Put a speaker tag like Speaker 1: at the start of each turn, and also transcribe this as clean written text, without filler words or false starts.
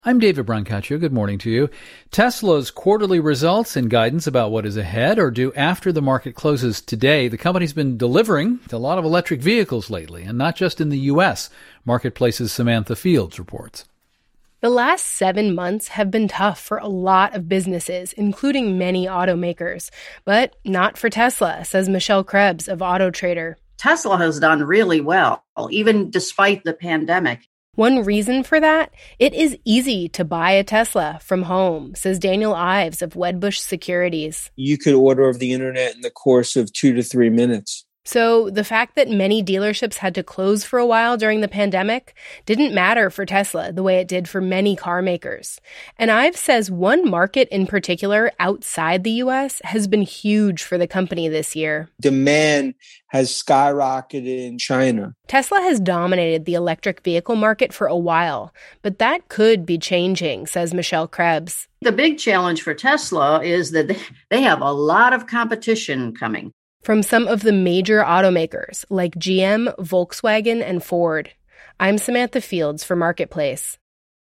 Speaker 1: I'm David Brancaccio. Good morning to you. Tesla's quarterly results and guidance about what is ahead are due after the market closes today. The company's been delivering a lot of electric vehicles lately, and not just in the U.S. Marketplace's Samantha Fields reports.
Speaker 2: The last 7 months have been tough for a lot of businesses, including many automakers. But not for Tesla, says Michelle Krebs of AutoTrader.
Speaker 3: Tesla has done really well, even despite the pandemic.
Speaker 2: One reason for that? It is easy to buy a Tesla from home, says Daniel Ives of Wedbush Securities.
Speaker 4: You could order over the internet in the course of 2 to 3 minutes.
Speaker 2: So the fact that many dealerships had to close for a while during the pandemic didn't matter for Tesla the way it did for many car makers. And Ives says one market in particular outside the U.S. has been huge for the company this year.
Speaker 4: Demand has skyrocketed in China.
Speaker 2: Tesla has dominated the electric vehicle market for a while, but that could be changing, says Michelle Krebs.
Speaker 3: The big challenge for Tesla is that they have a lot of competition coming
Speaker 2: from some of the major automakers like GM, Volkswagen, and Ford. I'm Samantha Fields for Marketplace.